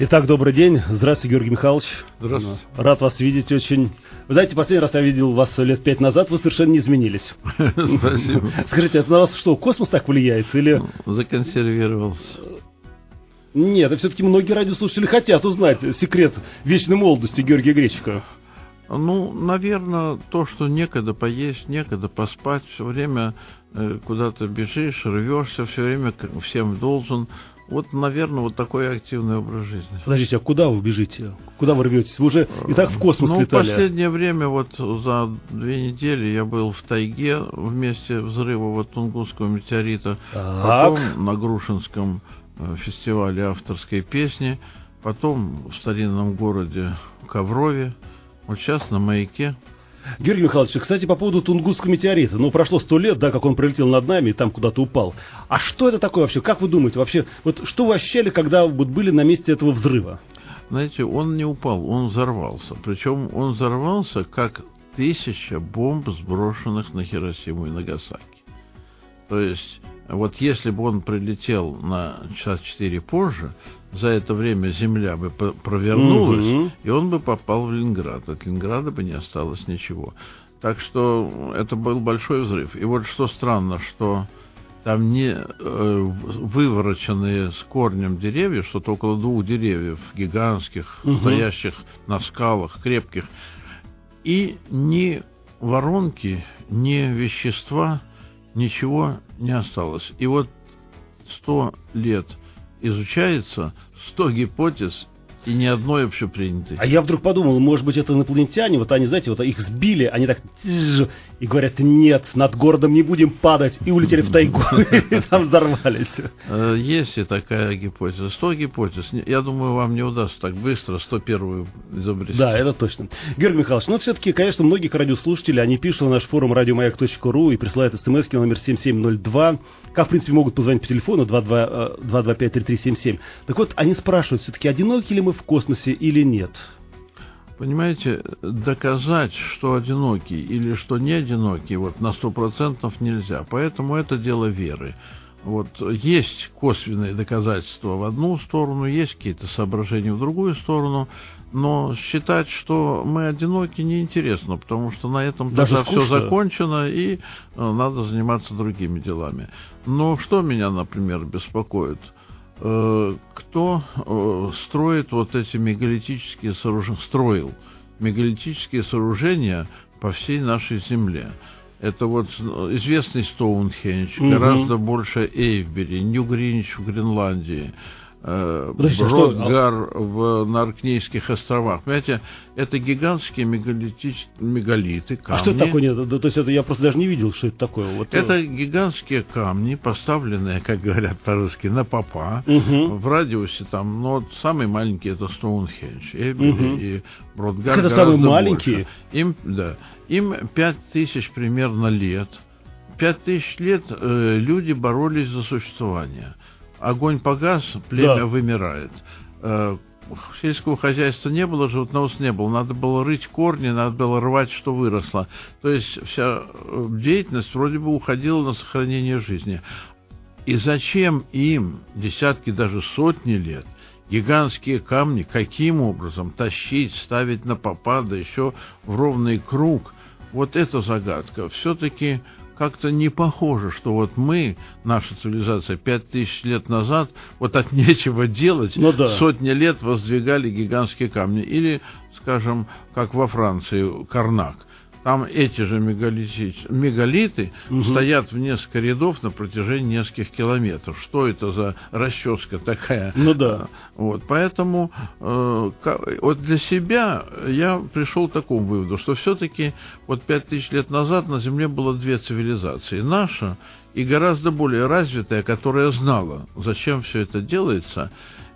Итак, добрый день. Здравствуйте, Георгий Михайлович. Здравствуйте. Рад вас видеть очень. Вы знаете, последний раз я видел вас лет 5 назад, вы совершенно не изменились. Спасибо. Скажите, это на вас что, космос так влияет? Или... Законсервировался. Нет, все-таки многие радиослушатели хотят узнать секрет вечной молодости Георгия Гречика. Ну, наверное, то, что некогда поесть, некогда поспать, все время куда-то бежишь, рвешься, все время всем должен. Вот, наверное, вот такой активный образ жизни. Подождите, а куда вы бежите? Куда вы рветесь? Вы уже и так в космос летали. В последнее время, вот за 2 недели я был в тайге в месте взрыва вот Тунгусского метеорита, потом на Грушинском фестивале авторской песни, потом в старинном городе Коврове, вот сейчас на Маяке. Георгий Михайлович, кстати, по поводу Тунгусского метеорита. Ну, прошло 100 лет, да, как он пролетел над нами и там куда-то упал. А что это такое вообще? Как вы думаете вообще? Вот что вы ощущали, когда вот были на месте этого взрыва? Знаете, он не упал, он взорвался. Причем он взорвался, как 1000 бомб, сброшенных на Хиросиму и Нагасаки. То есть, вот если бы он прилетел на час 4 позже, за это время Земля бы провернулась, и он бы попал в Ленинград. От Ленинграда бы не осталось ничего. Так что это был большой взрыв. И вот что странно, что там не вывороченные с корнем деревья, что-то около 2 деревьев гигантских, стоящих на скалах, крепких, и ни воронки, ни вещества, ничего не осталось. И вот 100 лет изучается, 100 гипотез, и ни одной общепринятой. А я вдруг подумал, может быть, это инопланетяне, вот они, знаете, вот их сбили, они так и говорят, нет, над городом не будем падать, и улетели в тайгу, и там взорвались. Есть и такая гипотеза. 100 гипотез. Я думаю, вам не удастся так быстро 101-ю изобрести. Да, это точно. Георгий Михайлович, ну, все-таки, конечно, многих радиослушателей, они пишут на наш форум радиомаяк.ру и присылают смс на номер 7702, как, в принципе, могут позвонить по телефону 225-3377. Так вот, они спрашивают, все-таки, одиноки ли мы в космосе или нет? Понимаете, доказать, что одинокий или что не одинокий, вот на 100% нельзя. Поэтому это дело веры. Вот есть косвенные доказательства в одну сторону, есть какие-то соображения в другую сторону, но считать, что мы одиноки, неинтересно, потому что на этом тогда все закончено, и надо заниматься другими делами. Но что меня, например, беспокоит? Кто строит вот эти мегалитические сооружения, строил мегалитические сооружения по всей нашей земле? Это вот известный Стоунхендж, гораздо больше Эйвбери, Нью-Гринвич в Гренландии, Бродгар на Оркнейских островах. Понимаете, это гигантские мегалиты, камни. А что это такое? Нет, то есть это я просто даже не видел, что это такое. Вот это гигантские камни, поставленные, как говорят по-русски, на попа, в радиусе там, ну вот самый маленький это Стоунхендж, и Бродгар это гораздо самые маленькие? Больше. Им 5000 примерно лет. 5000 лет люди боролись за существование. Огонь погас, племя вымирает. Сельского хозяйства не было, животноводства не было. Надо было рыть корни, надо было рвать, что выросло. То есть вся деятельность вроде бы уходила на сохранение жизни. И зачем им десятки, даже сотни лет гигантские камни, каким образом тащить, ставить на попа, да еще в ровный круг? Вот это загадка. Все-таки как-то не похоже, что вот мы, наша цивилизация, 5000 лет назад, вот от нечего делать, сотни лет воздвигали гигантские камни. Или, скажем, как во Франции, Карнак. Там эти же мегалиты стоят в несколько рядов на протяжении нескольких километров. Что это за расческа такая? Вот, поэтому вот для себя я пришел к такому выводу, что все-таки вот 5000 лет назад на Земле было 2 цивилизации. Наша и гораздо более развитая, которая знала, зачем все это делается.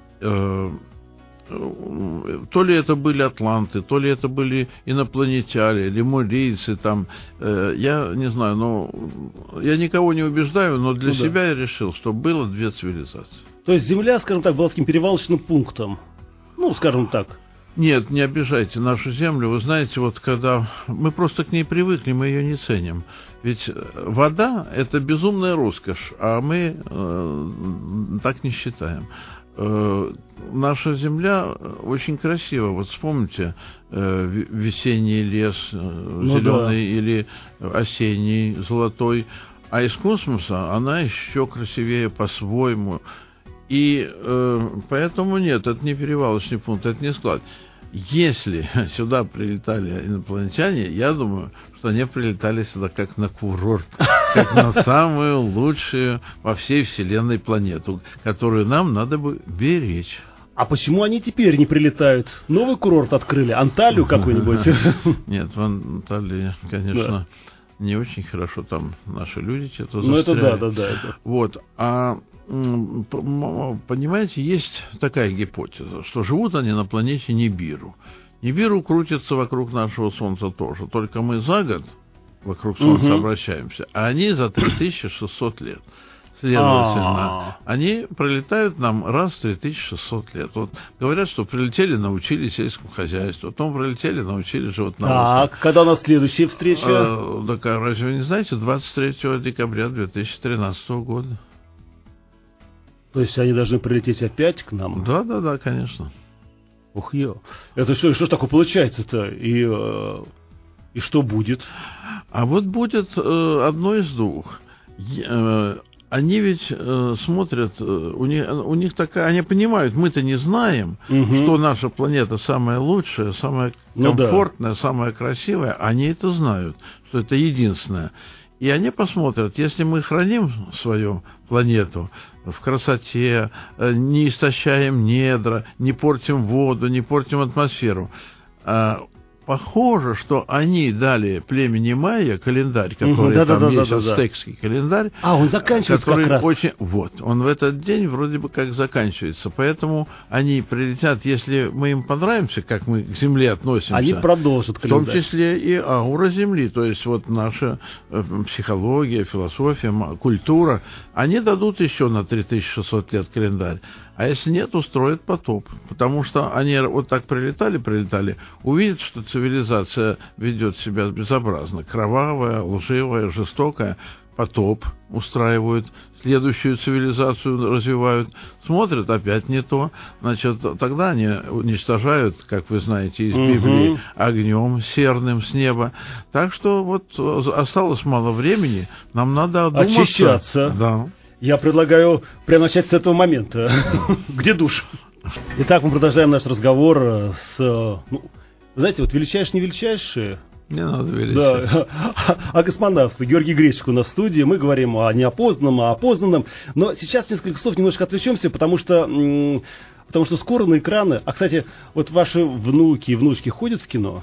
То ли это были атланты, то ли это были инопланетяне, лемурийцы, там, я не знаю, но я никого не убеждаю, но для себя я решил, что было 2 цивилизации. То есть Земля, скажем так, была таким перевалочным пунктом, ну, скажем так. Нет, не обижайте нашу Землю. Вы знаете, вот когда мы просто к ней привыкли, мы ее не ценим. Ведь вода – это безумная роскошь, а мы так не считаем. наша Земля очень красива. Вот вспомните весенний лес, зеленый или осенний, золотой. А из космоса она еще красивее по-своему. И поэтому нет, это не перевалочный пункт, это не склад. Если сюда прилетали инопланетяне, я думаю, что они прилетали сюда как на курорт, как на самую лучшую во всей Вселенной планету, которую нам надо бы беречь. А почему они теперь не прилетают? Новый курорт открыли? Анталию какую-нибудь? Нет, в Анталии, конечно, не очень хорошо. Там наши люди что-то застряли. Ну, это да. Вот. А понимаете, есть такая гипотеза, что живут они на планете Нибиру. Нибиру крутится вокруг нашего Солнца тоже, только мы за год вокруг Солнца обращаемся, а они за 3600 лет. Следовательно, они пролетают нам раз в 3600 лет. Вот говорят, что прилетели, научили сельскому хозяйству, потом прилетели, научили животноводству. Так, когда у нас следующая встреча? Так, разве вы не знаете, 23 декабря 2013 года. То есть они должны прилететь опять к нам? Да, конечно. Ух, это что ж такое получается-то? И что будет? А вот будет одно из двух. Они ведь смотрят, у них такая, они понимают, мы-то не знаем, что наша планета самая лучшая, самая комфортная, самая красивая. Они это знают, что это единственное. И они посмотрят, если мы храним свою планету в красоте, не истощаем недра, не портим воду, не портим атмосферу, похоже, что они дали племени майя календарь, который там есть, ацтекский календарь. Он заканчивается как раз. Он в этот день вроде бы как заканчивается. Поэтому они прилетят, если мы им понравимся, как мы к Земле относимся. Они продолжат календарь. В том числе и аура Земли, то есть вот наша психология, философия, культура. Они дадут еще на 3600 лет календарь. А если нет, устроят потоп. Потому что они вот так прилетали, увидят, что цивилизация ведет себя безобразно. Кровавая, лживая, жестокая. Потоп устраивают, следующую цивилизацию развивают. Смотрят, опять не то. Значит, тогда они уничтожают, как вы знаете из Библии, огнем серным с неба. Так что вот осталось мало времени. Нам надо одуматься. Очищаться. Да. Я предлагаю прямо начать с этого момента. Где душ? Итак, мы продолжаем наш разговор с... знаете, вот величайшие, не величайшие... Не надо величать. Да. А космонавт Георгий Гречко у нас в студии. Мы говорим о неопознанном, о опознанном. Но сейчас несколько слов немножко отвлечемся, потому что скоро на экраны... А, кстати, вот ваши внуки и внучки ходят в кино?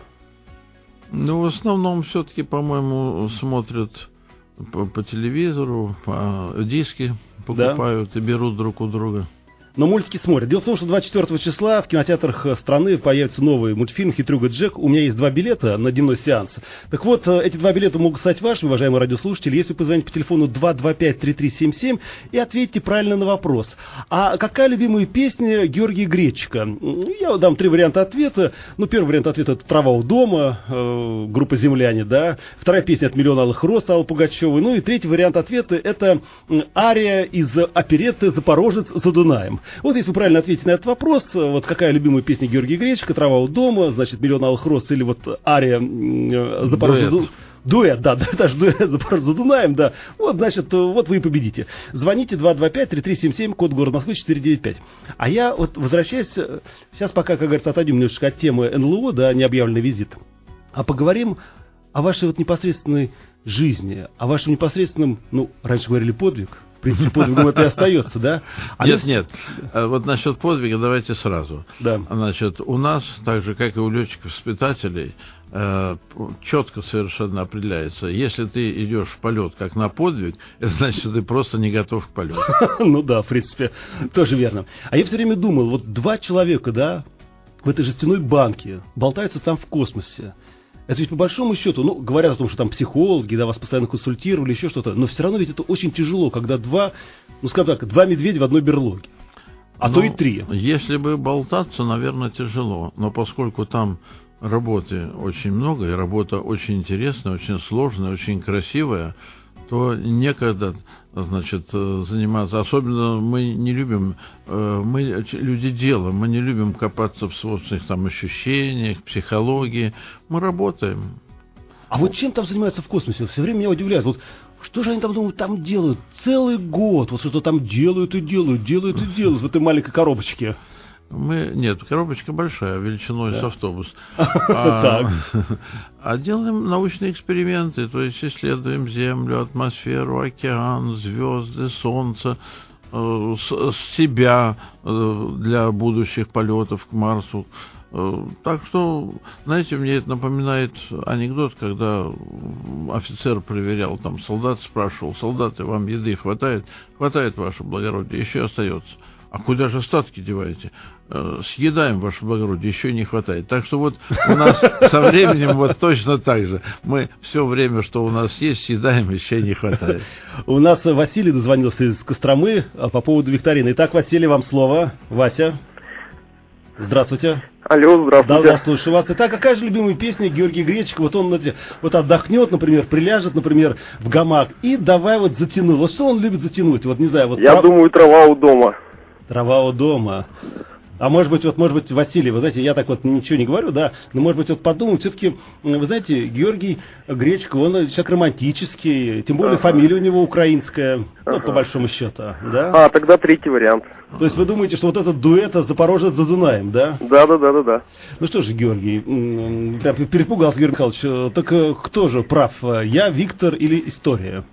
Ну, в основном все-таки, по-моему, смотрят... По телевизору, по диски покупают и берут друг у друга. Но мультики смотрят. Дело в том, что 24 числа в кинотеатрах страны появится новый мультфильм «Хитрюга Джек». У меня есть 2 билета на дневной сеанс. Так вот, эти 2 билета могут стать вашими, уважаемые радиослушатели, если вы позвоните по телефону 225-3377 и ответите правильно на вопрос. А какая любимая песня Георгия Гречко? Я дам 3 варианта ответа. Первый вариант ответа — это «Трава у дома», группа «Земляне», да. Вторая песня — от «Миллион алых роз» Аллы Пугачевой. И третий вариант ответа — это ария из оперетты «Запорожец за Дунаем». Вот если вы правильно ответите на этот вопрос, вот какая любимая песня Георгия Гречко, «Трава у дома», значит, «Миллион алых роз» или вот ария «Запорожец». Дуэт, даже дуэт «Запорожец за Дунаем», да. Вот, значит, вот вы и победите. Звоните 225-3377, код города Москвы 495. А я вот возвращаюсь, сейчас пока, как говорится, отойдем немножко от темы НЛО, да, необъявленный визит, а поговорим о вашей вот непосредственной жизни, о вашем непосредственном, раньше говорили подвиг. В принципе, подвигом это и остается, да? Нет. Вот насчет подвига давайте сразу. Да. Значит, у нас, так же, как и у летчиков-испытателей, четко совершенно определяется. Если ты идешь в полет как на подвиг, это значит, что ты просто не готов к полету. В принципе, тоже верно. А я все время думал, вот 2 человека, да, в этой жестяной банке болтаются там в космосе. Это ведь по большому счету, говорят о том, что там психологи, да, вас постоянно консультировали, еще что-то, но все равно ведь это очень тяжело, когда 2 медведя в одной берлоге, то и 3. Если бы болтаться, наверное, тяжело, но поскольку там работы очень много, и работа очень интересная, очень сложная, очень красивая, то некогда значит, заниматься. Особенно мы не любим, мы люди дела, мы не любим копаться в собственных там ощущениях, психологии. Мы работаем. А вот чем там занимаются в космосе? Все время меня удивляет. Вот что же они там, думают, там делают целый год? Вот что-то там делают в этой маленькой коробочке. Нет, коробочка большая, величиной с автобус. А делаем научные эксперименты, то есть исследуем Землю, атмосферу, океан, звезды, Солнце, себя для будущих полетов к Марсу. Так что, знаете, мне это напоминает анекдот, когда офицер проверял, там солдат спрашивал: солдаты, вам еды хватает? Хватает, ваше благородие, еще остается. А куда же остатки деваете? Съедаем, ваше благородие, еще не хватает. Так что вот у нас со временем вот точно так же. Мы все время, что у нас есть, съедаем, еще не хватает. У нас Василий дозвонился из Костромы по поводу викторины. Итак, Василий, вам слово. Вася, здравствуйте. Алло, здравствуйте. Да, слушаю вас. Итак, какая же любимая песня Георгия Гречика? Вот он вот отдохнет, например, приляжет, например, в гамак и давай вот затянуть. Вот что он любит затянуть? Вот не знаю. Вот я думаю, трава у дома. Трава у дома. А может быть, Василий, вы знаете, я так вот ничего не говорю, да, но может быть, вот подумать, все-таки, вы знаете, Георгий Гречко, он человек романтический, тем более фамилия у него украинская, ну, по большому счету, да? Тогда третий вариант. То есть вы думаете, что вот этот дуэт «Запорожец за Дунаем», да? Да. Ну что же, Георгий, перепугался Георгий Михайлович, так кто же прав, я, Виктор или история?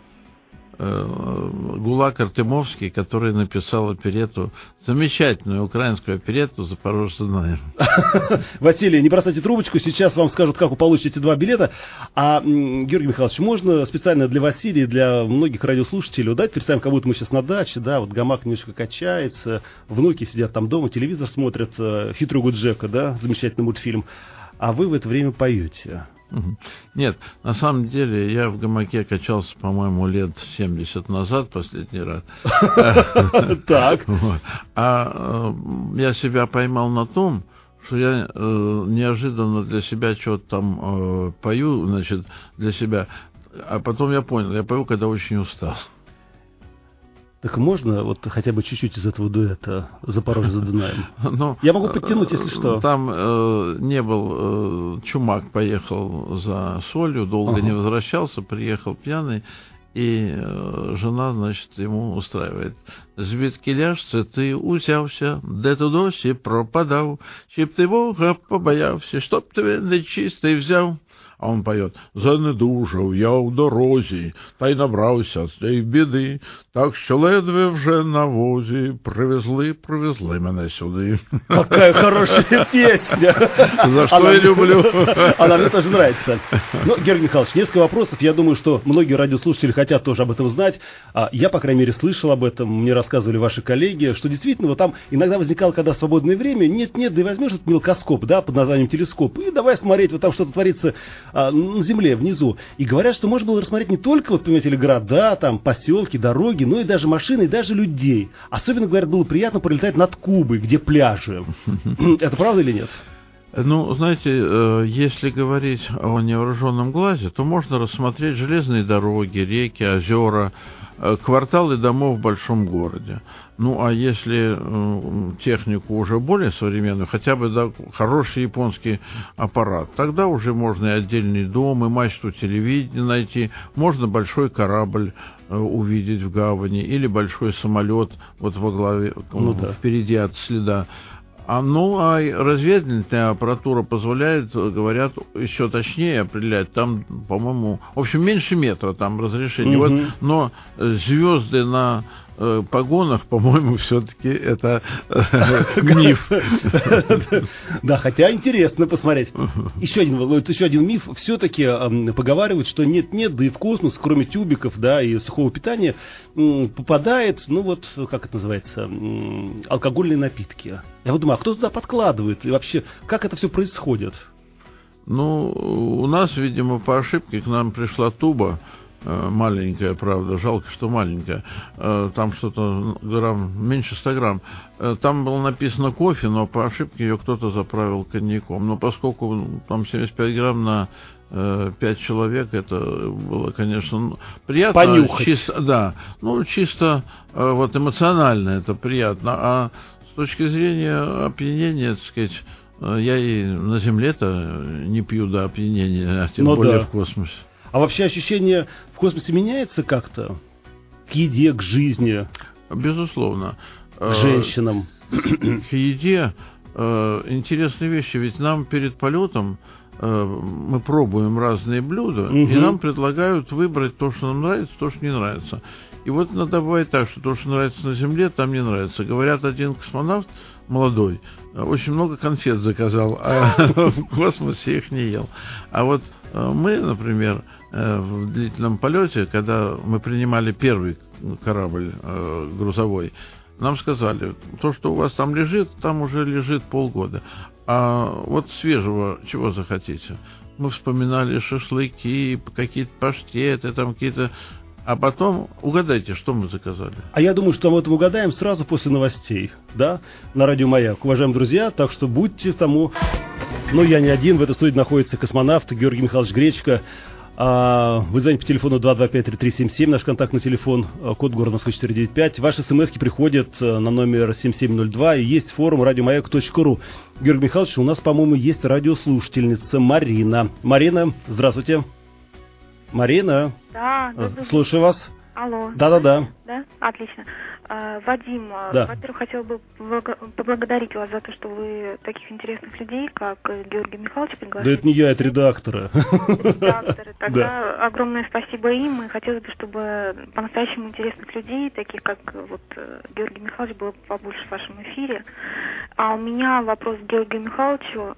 Гулак Артемовский, который написал оперетту, замечательную украинскую оперетту «Запорожец за Дунаем». Василий, не бросайте трубочку, сейчас вам скажут, как вы получите эти 2 билета. А, Георгий Михайлович, можно специально для Василия, для многих радиослушателей, дать, представим, как будто мы сейчас на даче, да, вот гамак немножко качается, внуки сидят там дома, телевизор смотрят, «Хитрого Джека», да, замечательный мультфильм, а вы в это время поете. Нет, на самом деле я в гамаке качался, по-моему, лет 70 назад, последний раз. Так. А я себя поймал на том, что я неожиданно для себя что-то там пою, значит, для себя. А потом я понял, я пою, когда очень устал. Так можно вот хотя бы чуть-чуть из этого дуэта «Запорожец за Дунаем»? Я могу подтянуть, если что. Там не был... Чумак поехал за солью, долго не возвращался, приехал пьяный, и жена, значит, ему устраивает. «Звідки ляжце ти узявся, де то досі пропадав, чи б ти Бога побоявся, щоб тебе нечистий взяв». А он поет: «Занедужав я в дорозі, та й набрався цієї біди, так що ледве вже на возі привезли мене сюди». Какая хорошая песня! За что я люблю. Она мне тоже нравится. Ну, Георгий Михайлович, несколько вопросов. Я думаю, что многие радиослушатели хотят тоже об этом знать. Я, по крайней мере, слышал об этом, мне рассказывали ваши коллеги, что действительно вот там иногда возникало, когда свободное время, нет, да и возьмешь этот мелкоскоп, да, под названием телескоп, и давай смотреть, вот там что-то творится на земле, внизу. И говорят, что можно было рассмотреть не только, вот, понимаете, города, там, поселки, дороги, но и даже машины, и даже людей. Особенно, говорят, было приятно пролетать над Кубой, где пляжи. Это правда или нет? Ну, знаете, если говорить о невооруженном глазе, то можно рассмотреть железные дороги, реки, озера, кварталы домов в большом городе. Ну, а если технику уже более современную, хотя бы хороший японский аппарат, тогда уже можно и отдельный дом, и мачту телевидения найти, можно большой корабль увидеть в гавани, или большой самолет вот во главе, впереди от следа. А разведывательная аппаратура позволяет, говорят, еще точнее определять. Там, по-моему, в общем, меньше метра там разрешение. Вот, но звезды на погонах, по-моему, все-таки это миф. Да, хотя интересно посмотреть. Еще один миф. Все-таки поговаривают, что нет, да и в космос, кроме тюбиков, да, и сухого питания, попадает, ну вот, как это называется, алкогольные напитки. Я вот думаю, а кто туда подкладывает? И вообще, как это все происходит? Ну, у нас, видимо, по ошибке к нам пришла туба маленькая, правда, жалко, что маленькая, там что-то грамм, меньше 100 грамм, там было написано кофе, но по ошибке ее кто-то заправил коньяком. Но поскольку там 75 грамм на 5 человек, это было, конечно, приятно. Понюхать. Чисто, да, чисто вот эмоционально это приятно. А с точки зрения опьянения, так сказать, я и на Земле-то не пью до опьянения, а тем более в космосе. А вообще ощущение в космосе меняется как-то? К еде, к жизни? Безусловно. К женщинам? К еде интересные вещи. Ведь нам перед полетом мы пробуем разные блюда, и нам предлагают выбрать то, что нам нравится, то, что не нравится. И вот иногда бывает так, что то, что нравится на Земле, там не нравится. Говорят, один космонавт молодой очень много конфет заказал, а в космосе их не ел. А вот мы, например, в длительном полете, когда мы принимали первый корабль грузовой, нам сказали, то, что у вас там лежит, там уже лежит полгода. А вот свежего чего захотите? Мы вспоминали шашлыки, какие-то паштеты, там какие-то... А потом угадайте, что мы заказали. А я думаю, что мы это угадаем сразу после новостей, да, на радио «Маяк». Уважаемые друзья, так что будьте тому... я не один, в этой студии находится космонавт Георгий Михайлович Гречко. Вы звоните по телефону 225-3377, наш контактный телефон, код города Москвы 495. Ваши смски приходят на номер 7702, и есть форум радиомаяк.ру. Георгий Михайлович, у нас, по-моему, есть радиослушательница Марина. Марина, здравствуйте. Марина. Да. Слушаю вас. Алло. Да. Да? Отлично. Вадим, да. Во-первых, хотел бы поблагодарить вас за то, что вы таких интересных людей, как Георгий Михайлович, пригласили. Да это не я, это редакторы. Редакторы. Тогда огромное спасибо им, и хотелось бы, чтобы по-настоящему интересных людей, таких как вот Георгий Михайлович, было побольше в вашем эфире. А у меня вопрос к Георгию Михайловичу.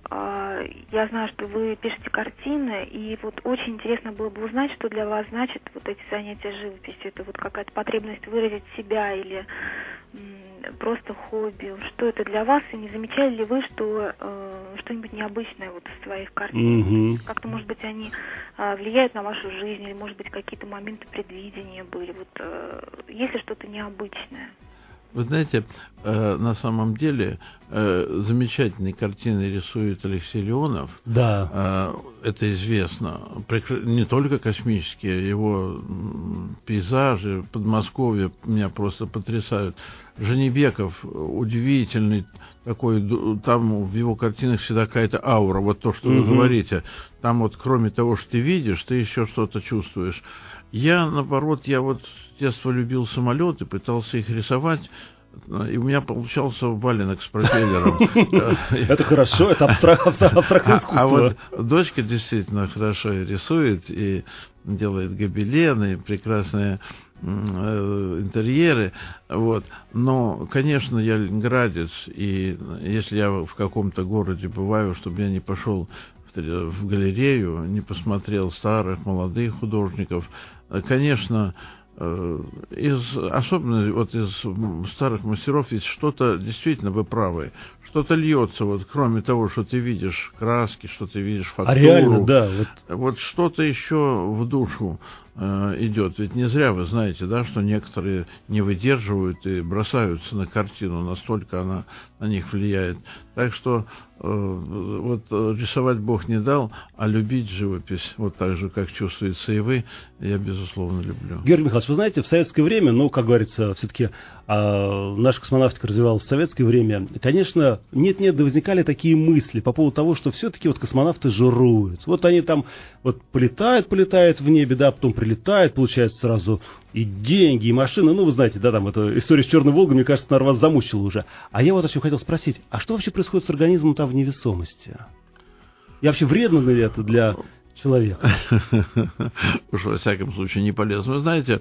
Я знаю, что вы пишете картины, и вот очень интересно было бы узнать, что для вас значит вот эти занятия живописью. Это вот какая-то потребность выразить себя или просто хобби. Что это для вас? И не замечали ли вы, что что-нибудь необычное вот в своих картинах? Как-то, может быть, они влияют на вашу жизнь, или, может быть, какие-то моменты предвидения были? Вот есть ли что-то необычное? Вы знаете, на самом деле замечательные картины рисует Алексей Леонов. Да. Это известно. Не только космические, его пейзажи Подмосковья меня просто потрясают. Женебеков удивительный такой, там в его картинах всегда какая-то аура, вот то, что вы говорите. Там вот кроме того, что ты видишь, ты еще что-то чувствуешь. Я, наоборот, вот с детства любил самолеты, пытался их рисовать, и у меня получался валенок с пропеллером. Это хорошо, это абстрактное искусство. А вот дочка действительно хорошо рисует и делает гобелены, прекрасные интерьеры. Вот. Но, конечно, я ленинградец, и если я в каком-то городе бываю, чтобы я не пошел в галерею, не посмотрел старых, молодых художников, конечно, особенно вот из старых мастеров есть что-то, действительно, вы правы, что-то льется, вот, кроме того, что ты видишь краски, что ты видишь фактуру. А реально, да. Вот что-то еще в душу идет. Ведь не зря вы знаете, да, что некоторые не выдерживают и бросаются на картину, настолько она на них влияет. Так что вот рисовать Бог не дал, а любить живопись, вот так же, как чувствуется и вы, я, безусловно, люблю. Георгий Михайлович, вы знаете, в советское время, как говорится, все-таки наша космонавтика развивалась в советское время, конечно, нет-нет, да возникали такие мысли по поводу того, что все-таки вот космонавты жируют. Вот они там вот полетают в небе, да, потом прилетают, получается сразу и деньги, и машины. Вы знаете, да, там эта история с Черной Волгой, мне кажется, наверное, вас замучила уже. А я вот о чем хотел спросить, а что вообще происходит с организмом там в невесомости? И вообще вредно ли это для человека? Уж во всяком случае не полезно. Вы знаете,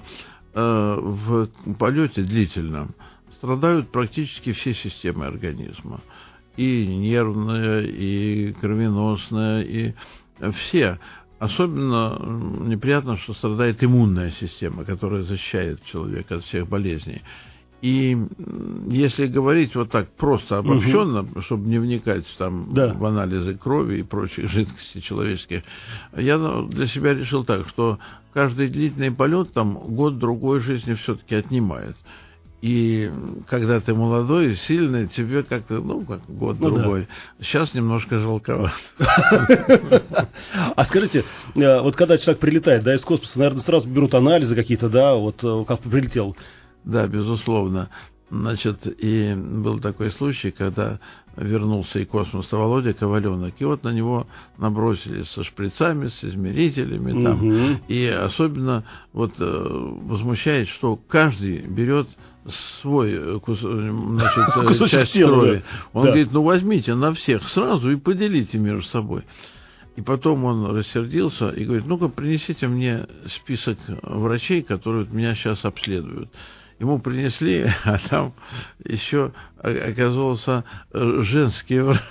в полете длительном страдают практически все системы организма. И нервная, и кровеносная, и все. Особенно неприятно, что страдает иммунная система, которая защищает человека от всех болезней. И если говорить вот так просто обобщенно, чтобы не вникать там в анализы крови и прочих жидкостей человеческих, я для себя решил так, что каждый длительный полет там год-другой жизни все-таки отнимает. И когда ты молодой, сильный, тебе как-то, как год-другой. Сейчас немножко жалковато. А скажите, вот когда человек прилетает, из космоса, наверное, сразу берут анализы какие-то, вот как прилетел? Да, безусловно. Значит, и был такой случай, когда вернулся и космоса Володя Коваленок, и вот на него набросились со шприцами, с измерителями, там, и особенно возмущает, что каждый берет свой часть крови. Он говорит, возьмите на всех сразу и поделите между собой. И потом он рассердился и говорит, ну-ка, принесите мне список врачей, которые меня сейчас обследуют. Ему принесли, а там еще оказался женский врач.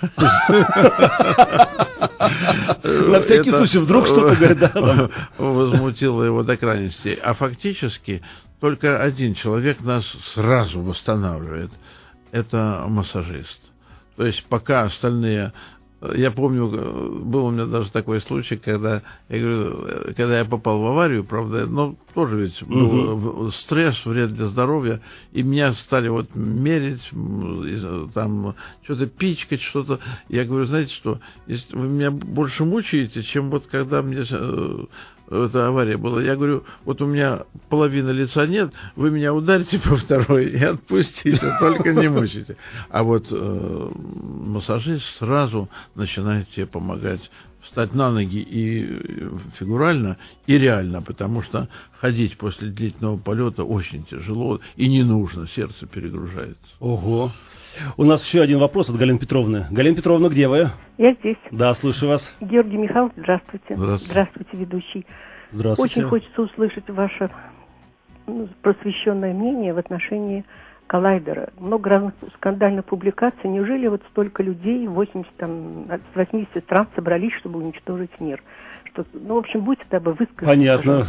На всякий случай, вдруг что-то говорит. Возмутило его до крайности. А фактически только один человек нас сразу восстанавливает. Это массажист. То есть пока остальные... Я помню, был у меня даже такой случай, когда я попал в аварию, правда, тоже ведь был стресс, вред для здоровья, и меня стали мерить, там, что-то пичкать, что-то. Я говорю, знаете что, если вы меня больше мучаете, чем когда мне эта авария была. Я говорю, у меня половины лица нет, вы меня ударите по второй и отпустите, только не мучайте. А массажист сразу начинает тебе помогать встать на ноги и фигурально, и реально, потому что ходить после длительного полета очень тяжело и не нужно, сердце перегружается. Ого! У нас еще один вопрос от Галины Петровны. Галина Петровна, где вы? Я здесь. Да, слушаю вас. Георгий Михайлович, здравствуйте. Здравствуйте, ведущий. Здравствуйте. Очень хочется услышать ваше просвещенное мнение в отношении коллайдера. Много разных скандальных публикаций. Неужели столько людей, 80 стран собрались, чтобы уничтожить мир? В общем, будьте добры, выскажите. Понятно.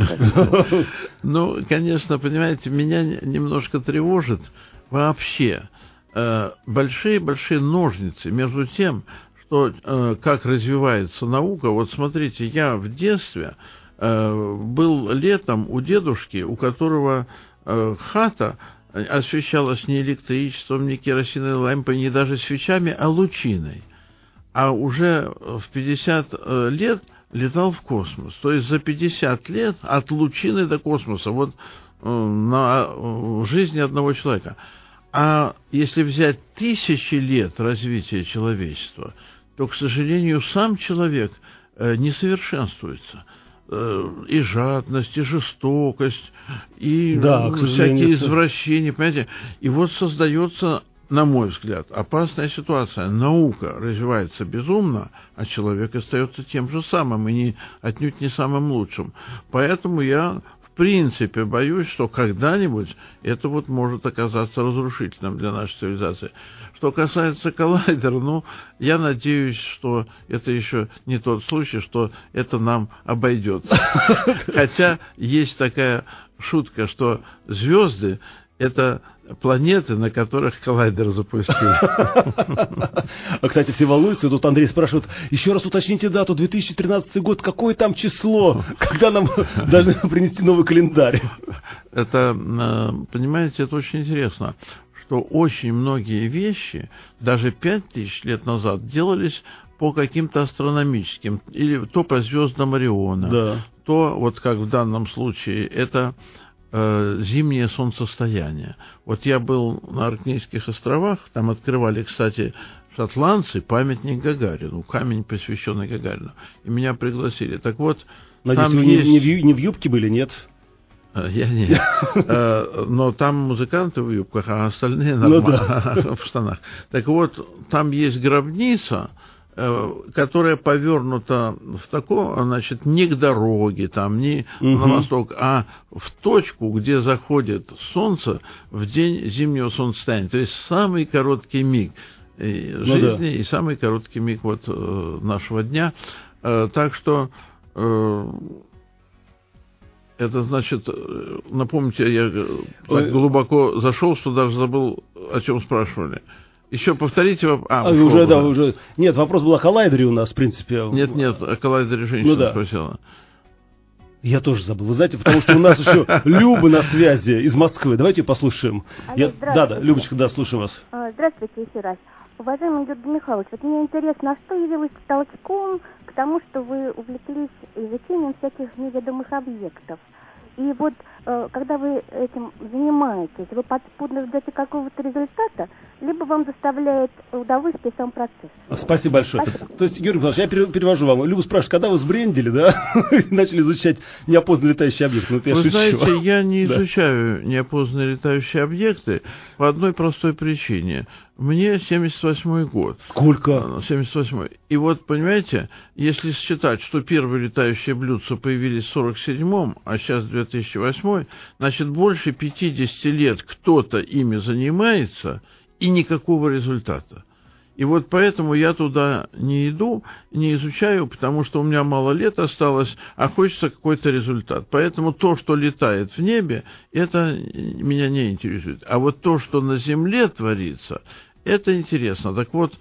Конечно, понимаете, меня немножко тревожит вообще большие-большие ножницы между тем, что как развивается наука. Смотрите, я в детстве был летом у дедушки, у которого хата освещалась не электричеством, не керосиновой лампой, не даже свечами, а лучиной. А уже в 50 лет летал в космос. То есть за 50 лет от лучины до космоса. На жизни одного человека. А если взять 1000 лет развития человечества, то, к сожалению, сам человек не совершенствуется. И жадность, и жестокость, и всякие извращения, понимаете. И создается, на мой взгляд, опасная ситуация. Наука развивается безумно, а человек остается тем же самым, и отнюдь не самым лучшим. Поэтому я... В принципе, боюсь, что когда-нибудь это может оказаться разрушительным для нашей цивилизации. Что касается коллайдера, я надеюсь, что это еще не тот случай, что это нам обойдется. Хотя есть такая шутка, что звезды — это планеты, на которых коллайдер запустили. Кстати, все волнуются. Тут Андрей спрашивает, еще раз уточните дату, 2013 год, какое там число, когда нам должны принести новый календарь? Это, понимаете, это очень интересно, что очень многие вещи, даже 5000 лет назад, делались по каким-то астрономическим, или то по звездам Ориона, то, как в данном случае, это зимнее солнцестояние. Я был на Оркнейских островах, там открывали, кстати, шотландцы памятник Гагарину, камень, посвященный Гагарину, и меня пригласили. Так надеюсь, там вы не в юбке были, нет? Я нет. Но там музыканты в юбках, а остальные нормально в штанах. Так там есть гробница, которая повернута в таком, не к дороге, не на восток, а в точку, где заходит солнце в день зимнего солнцестояния. То есть самый короткий миг жизни и самый короткий миг нашего дня. Так что Это значит, напомните, я так глубоко зашел, что даже забыл, о чем спрашивали. Еще повторите. Уже. Нет, вопрос был о коллайдере у нас, в принципе. Нет, о коллайдере женщина спросила. Я тоже забыл. Вы знаете, потому что у нас еще Люба на связи из Москвы. Давайте послушаем. Да, Любочка, да, слушаем вас. Здравствуйте еще раз. Уважаемый Георгий Михайлович, вот мне интересно, а что явилось толчком к тому, что вы увлеклись изучением всяких неведомых объектов? И вот, когда вы этим занимаетесь, вы подспудно ждете какого-то результата, либо вам доставляет удовольствие сам процесс? Спасибо большое. Спасибо. То есть, Георгий Михайлович, я перевожу вам. Люба спрашивает, когда вы сбрендили, да, и начали изучать неопознанные летающие объекты? Вы знаете, я не изучаю неопознанные летающие объекты по одной простой причине. Мне 78-й год. Сколько? 78-й. И вот, понимаете, если считать, что первые летающие блюдца появились в 47-м, а сейчас 2008-й, значит, больше 50 лет кто-то ими занимается, и никакого результата. И вот поэтому я туда не иду, не изучаю, потому что у меня мало лет осталось, а хочется какой-то результат. Поэтому то, что летает в небе, это меня не интересует. А вот то, что на земле творится, это интересно. Так вот,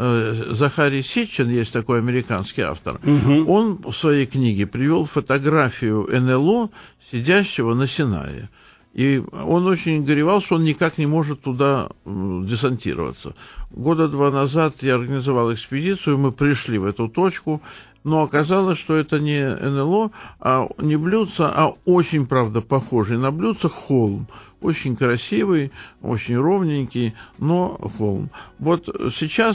Захарий Ситчин, есть такой американский автор, он в своей книге привел фотографию НЛО, сидящего на Синае. И он очень горевал, что он никак не может туда десантироваться. 2 года назад я организовал экспедицию, мы пришли в эту точку, но оказалось, что это не НЛО, а не блюдце, а очень, правда, похожий на блюдце холм. Очень красивый, очень ровненький, но холм. Вот сейчас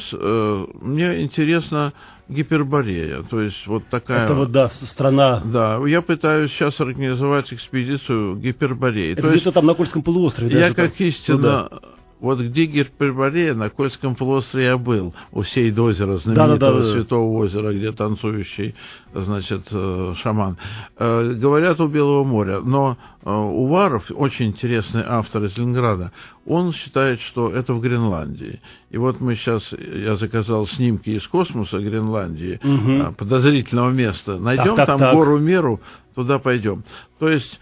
мне интересно Гиперборея, то есть вот такая... Это вот, да, страна... Да, я пытаюсь сейчас организовать экспедицию Гипербореи. Это где-то там на Кольском полуострове. Я как истинно... Вот где Гиперборея, на Кольском полуострове я был, у Сейд-озера, знаменитого Святого озера, где танцующий, значит, шаман. Говорят, у Белого моря, но Уваров, очень интересный автор из Ленинграда, он считает, что это в Гренландии. И вот мы сейчас, я заказал снимки из космоса Гренландии, подозрительного места. Найдем там гору Меру, туда пойдем. То есть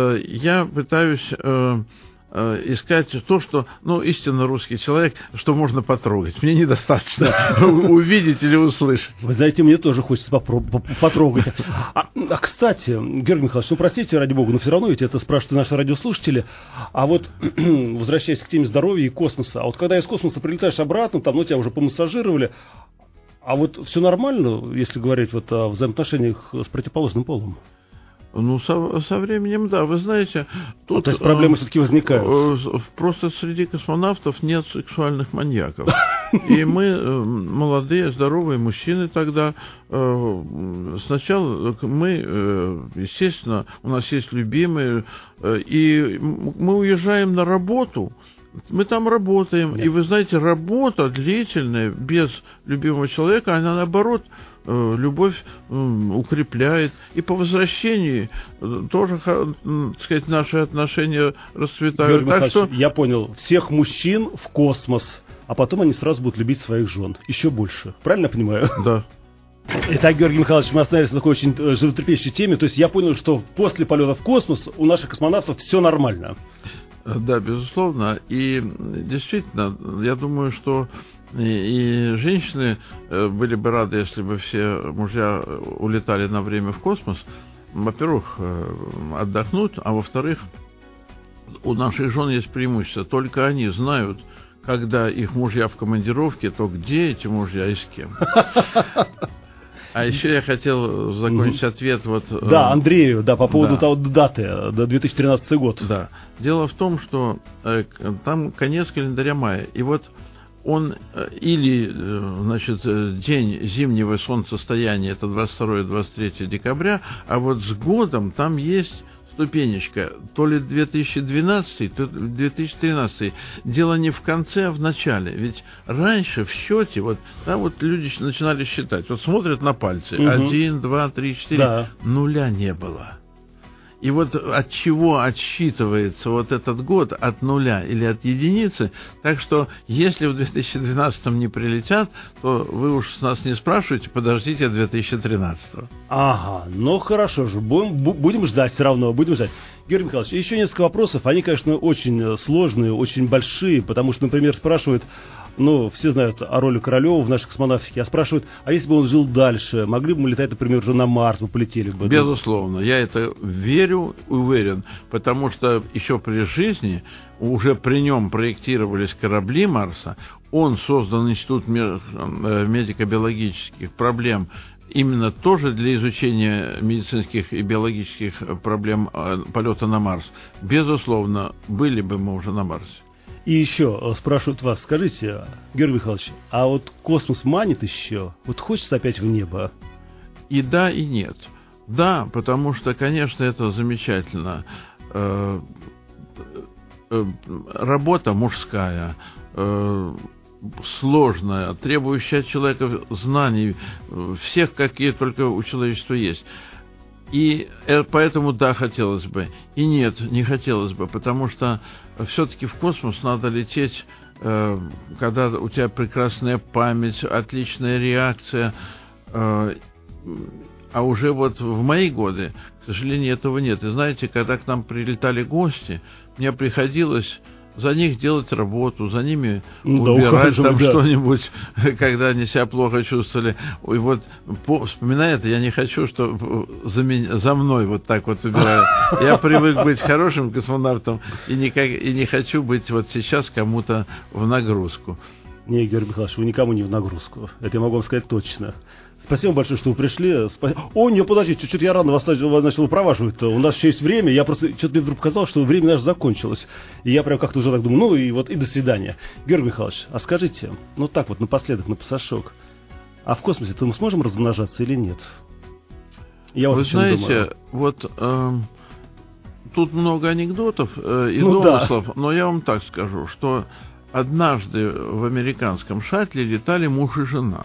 я пытаюсь... искать то, что, истинно русский человек, что можно потрогать. Мне недостаточно увидеть или услышать. Вы знаете, мне тоже хочется потрогать. Кстати, Георгий Михайлович, простите, ради бога, но все равно ведь это спрашивают наши радиослушатели. А вот, возвращаясь к теме здоровья и космоса, а вот когда из космоса прилетаешь обратно, там, тебя уже помассажировали, а вот все нормально, если говорить вот о взаимоотношениях с противоположным полом? Со временем, да. Вы знаете, тут... То есть проблемы все-таки возникают? Просто среди космонавтов нет сексуальных маньяков. И мы, молодые, здоровые мужчины тогда, сначала мы, естественно, у нас есть любимые, и мы уезжаем на работу, мы там работаем. Нет. И вы знаете, работа длительная, без любимого человека, она наоборот... любовь укрепляет. И по возвращении тоже, так сказать, наши отношения расцветают. Так что... Я понял. Всех мужчин в космос, а потом они сразу будут любить своих жен. Еще больше. Правильно я понимаю? Да. Итак, Георгий Михайлович, мы остановились на такой очень животрепещущей теме. То есть я понял, что после полета в космос у наших космонавтов все нормально. Да, безусловно. И действительно, я думаю, что и женщины были бы рады, если бы все мужья улетали на время в космос. Во-первых, отдохнуть, а во-вторых, у наших жен есть преимущество. Только они знают, когда их мужья в командировке, то где эти мужья и с кем. А еще я хотел закончить ответ. Да, Андрею, да, по поводу даты, 2013 год. Да. Дело в том, что там конец календаря мая. И вот он или, значит, день зимнего солнцестояния, это 22-23 декабря, а вот с годом там есть ступенечка, то ли 2012, то ли 2013. Дело не в конце, а в начале. Ведь раньше в счете, люди начинали считать, смотрят на пальцы, 1, 2, 3, 4, нуля не было. И вот от чего отсчитывается вот этот год, от нуля или от единицы, так что если в 2012 не прилетят, то вы уж с нас не спрашивайте, подождите 2013. Ага, ну хорошо же, будем ждать все равно, будем ждать. Георгий Михайлович, еще несколько вопросов, они, конечно, очень сложные, очень большие, потому что, например, спрашивают, ну, все знают о роли Королева в нашей космонавтике, а спрашивают, а если бы он жил дальше, могли бы мы летать, например, уже на Марс, мы полетели бы? Безусловно, я это верю, уверен, потому что еще при жизни, уже при нем проектировались корабли Марса, он создан Институт медико-биологических проблем, именно тоже для изучения медицинских и биологических проблем полета на Марс. Безусловно, были бы мы уже на Марсе. И еще спрашивают вас, скажите, Георгий Михайлович, а вот космос манит еще? Вот хочется опять в небо? И да, и нет. Да, потому что, конечно, это замечательно. Работа мужская, сложная, требующая от человека знаний, всех, какие только у человечества есть. И поэтому да, хотелось бы. И нет, не хотелось бы, потому что все-таки в космос надо лететь, когда у тебя прекрасная память, отличная реакция. А уже вот в мои годы, к сожалению, этого нет. И знаете, когда к нам прилетали гости, мне приходилось за них делать работу, за ними убирать там что-нибудь, когда они себя плохо чувствовали. И вот, вспоминая это, я не хочу, чтобы за мной вот так вот убирали. Я привык быть хорошим космонавтом и не хочу быть вот сейчас кому-то в нагрузку. Не, Георгий Михайлович, вы никому не в нагрузку. Это я могу вам сказать точно. Спасибо большое, что вы пришли. О, не, подождите, что-то я рано вас начал упроваживать-то. У нас еще есть время. Я просто, что-то мне вдруг показалось, что время наше закончилось. И я прям как-то уже так думаю, ну и вот, и до свидания. Георгий Михайлович, а скажите, ну так вот, напоследок, на пасашок, а в космосе-то мы сможем размножаться или нет? Я вы знаете, вот тут много анекдотов и домыслов, да. Но я вам так скажу, что однажды в американском шаттле летали муж и жена.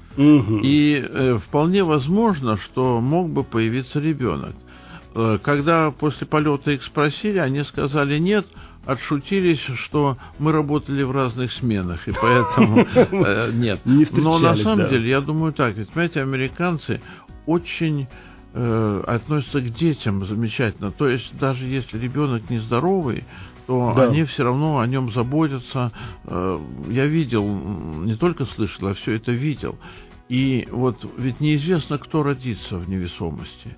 И вполне возможно, что мог бы появиться ребенок. Когда после полета их спросили, они сказали нет, отшутились, что мы работали в разных сменах, и поэтому нет. Но на самом деле, я думаю так, ведь, понимаете, американцы очень относятся к детям замечательно. То есть даже если ребенок нездоровый, то да. Они все равно о нем заботятся. Я видел, не только слышал, а все это видел. И вот ведь неизвестно, кто родится в невесомости.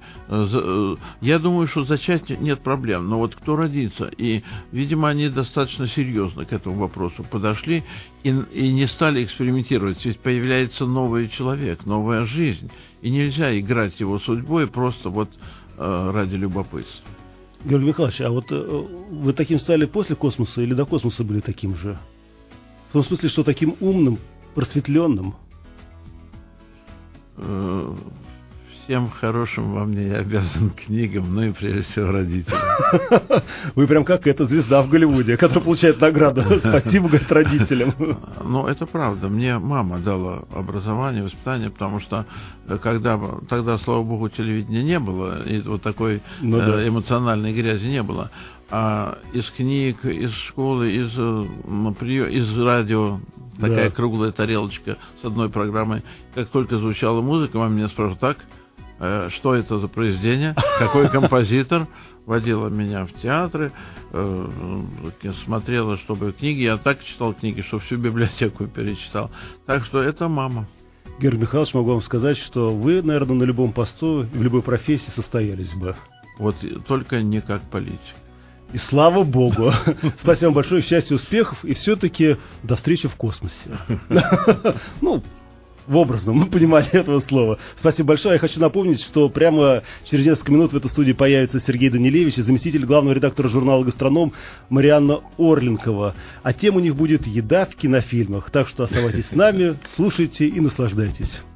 Я думаю, что зачать нет проблем, но вот кто родится. И, видимо, они достаточно серьезно к этому вопросу подошли и не стали экспериментировать. Ведь появляется новый человек, новая жизнь. И нельзя играть его судьбой просто вот ради любопытства. Георгий Михайлович, а вот вы таким стали после космоса или до космоса были таким же? В том смысле, что таким умным, просветленным? Всем хорошим во мне я обязан книгам, ну и прежде всего родителям. Вы прям как эта звезда в Голливуде, которая получает награду. Спасибо, говорит, родителям. Ну, это правда. Мне мама дала образование, воспитание, потому что тогда, слава богу, телевидения не было, и вот такой эмоциональной грязи не было. А из книг, из школы, из радио, такая круглая тарелочка с одной программой. Как только звучала музыка, мама меня спрашивала, так, что это за произведение, какой композитор, водила меня в театры, смотрела, чтобы книги, я так читал книги, что всю библиотеку перечитал. Так что это мама. Георгий Михайлович, могу вам сказать, что вы, наверное, на любом посту, в любой профессии состоялись бы. Вот только не как политик. И слава богу. Спасибо вам большое, счастья, успехов. И все-таки до встречи в космосе. Ну, в образном понимании этого слова. Спасибо большое. Я хочу напомнить, что прямо через несколько минут в этой студии появится Сергей Данилевич и заместитель главного редактора журнала «Гастроном» Марианна Орленкова. А тема у них будет «Еда в кинофильмах». Так что оставайтесь с нами, слушайте и наслаждайтесь.